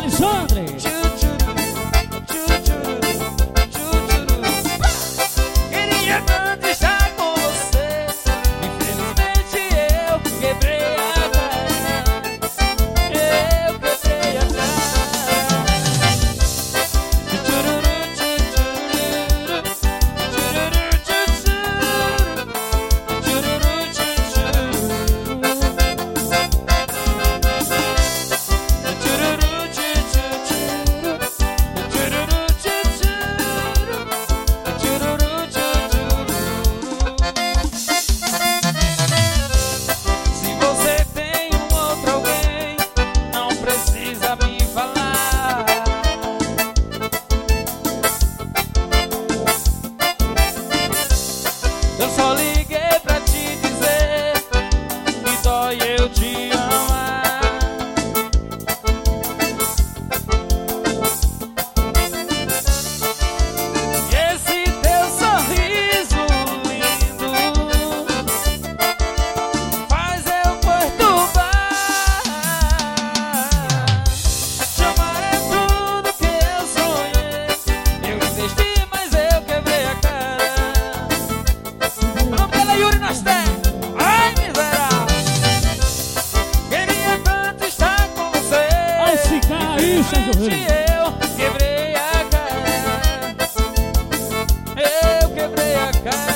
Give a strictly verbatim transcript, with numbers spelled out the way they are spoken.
Alexandre. Queria tanto estar com você, infelizmente eu quebrei a cara. Eu quebrei a cara. Se você tem um outro alguém, não precisa me falar. Eu só liguei pra te dizer que dói eu te amar. E esse teu sorriso lindo faz eu perturbar. Chamar é tudo que eu sonhei. Eu insisti, mas eu quebrei a cara. O nome dela é Yuri Nasté. Ai, miserável. Queria tanto estar com você. Vai ficar aí, Sérgio Reis. Eu quebrei a cara. Eu quebrei a cara.